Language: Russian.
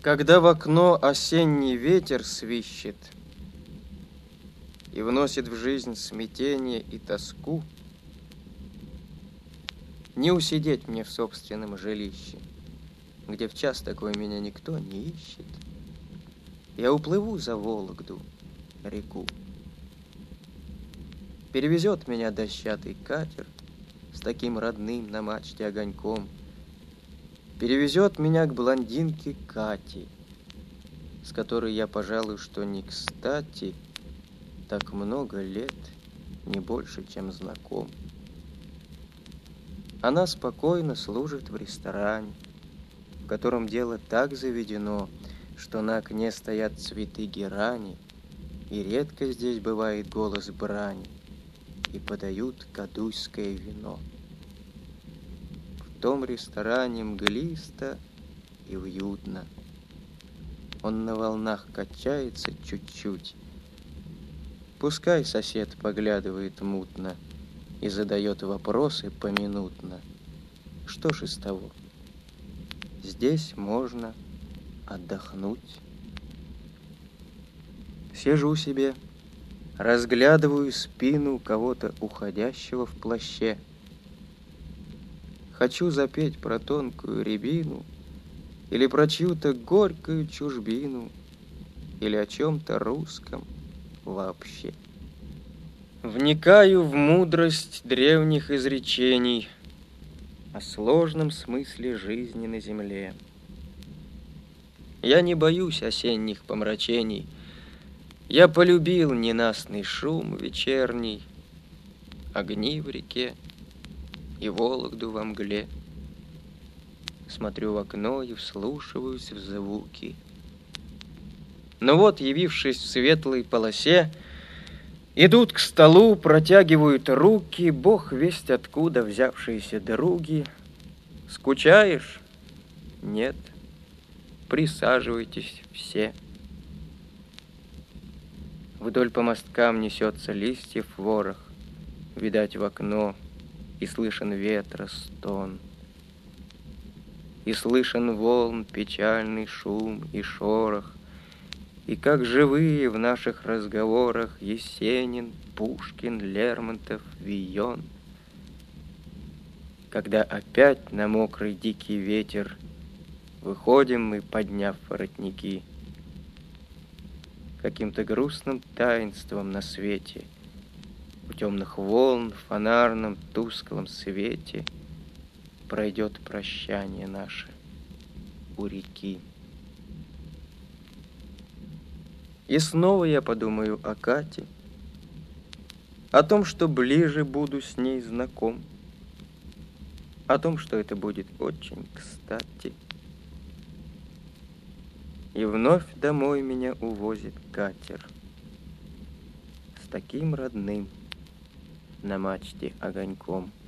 Когда в окно осенний ветер свищет и вносит в жизнь смятение и тоску, не усидеть мне в собственном жилище, где в час такой меня никто не ищет. Я уплыву за Вологду, реку. Перевезет меня дощатый катер с таким родным на мачте огоньком. Перевезет меня к блондинке Кате, с которой я, пожалуй, что не кстати, так много лет, не больше, чем знаком. Она спокойно служит в ресторане, в котором дело так заведено, что на окне стоят цветы герани, и редко здесь бывает голос брани, и подают кадуйское вино. В том ресторане мглисто и уютно. Он на волнах качается чуть-чуть. Пускай сосед поглядывает мутно и задает вопросы поминутно. Что ж из того? Здесь можно отдохнуть. Сижу себе, разглядываю спину кого-то уходящего в плаще. Хочу запеть про тонкую рябину или про чью-то горькую чужбину или о чем-то русском вообще. Вникаю в мудрость древних изречений о сложном смысле жизни на земле. Я не боюсь осенних помрачений. Я полюбил ненастный шум вечерний, огни в реке и Вологду во мгле. Смотрю в окно и вслушиваюсь в звуки. Но вот, явившись в светлой полосе, идут к столу, протягивают руки, бог весть откуда взявшиеся други. Скучаешь? Нет. Присаживайтесь все. Вдоль по мосткам несется листьев ворох, видать в окно, и слышен ветра стон. И слышен волн печальный шум и шорох, и как живые в наших разговорах Есенин, Пушкин, Лермонтов, Вийон. Когда опять на мокрый дикий ветер выходим мы, подняв воротники, каким-то грустным таинством на свете, у темных волн в фонарном тусклом свете пройдет прощание наше у реки. И снова я подумаю о Кате, о том, что ближе буду с ней знаком, о том, что это будет очень кстати. И вновь домой меня увозит катер с таким родным на мачте огоньком.